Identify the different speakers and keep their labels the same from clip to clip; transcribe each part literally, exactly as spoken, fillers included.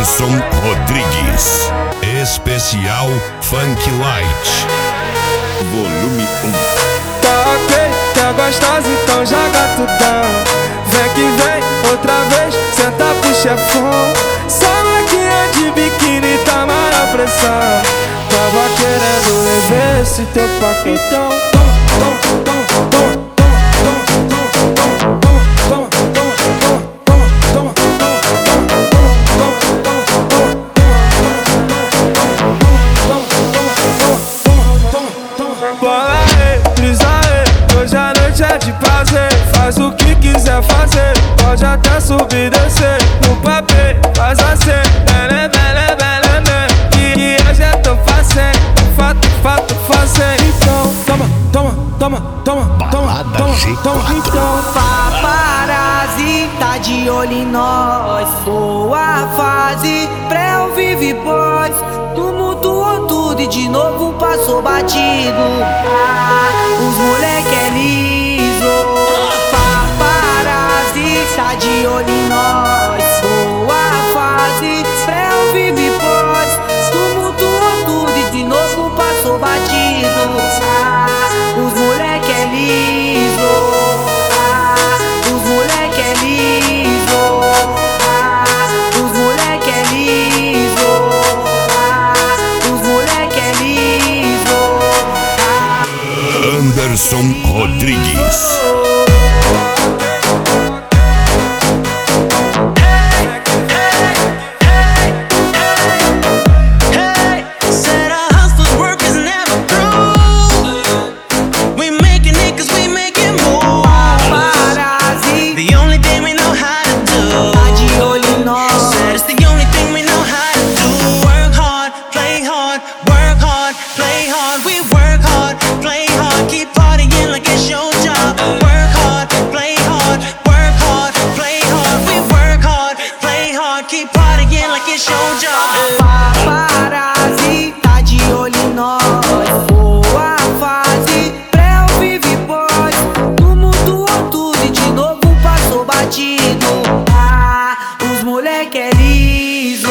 Speaker 1: Anderson Rodrigues. Especial Funk Light. Volume um.
Speaker 2: Tá ok, tá gostosa, então joga tudão. Vem que vem, outra vez, senta pro chefão. Só maquinha de biquíni, tá maior pressão. Tava querendo rever esse teu pacotão. Toma, toma, toma, toma. Bola aí, brisa aí, hoje a noite é de prazer. Faz o que quiser fazer, pode até subir e descer. No papel, faz assim, bele, bele, bele, bele. E hoje é tão fácil, fato, fato, fácil. Então, toma, toma, toma, toma, toma, toma, toma. Então,
Speaker 3: paparazzi tá de olho em nós. Boa fase, pré ou vive pós. Tumultuou tudo e de novo passou batido. Ah, os moleque é liso. Paparazzi tá de olho em nós. Boa fase, pré ou vive pós. Tumultuou tudo e de novo passou batido. Ah, os moleque é liso. Ah, os moleque é liso. Ah, os moleque é liso.
Speaker 1: Anderson Rodrigues.
Speaker 3: Paparazzi tá de olho em nós. Boa fase, pré ou vive pós. Tumultuou tudo e de novo passou batido. Ah, os moleque é liso.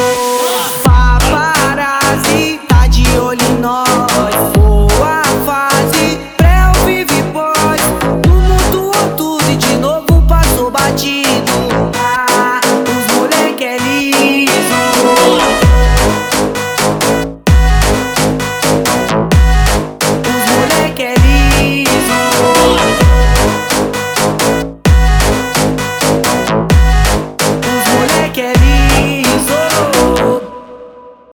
Speaker 3: Paparazzi tá de olho em nós. Boa fase, pré ou vive pós. Tumultuou tudo e de novo passou batido. Ah, os moleque é liso. Quer ir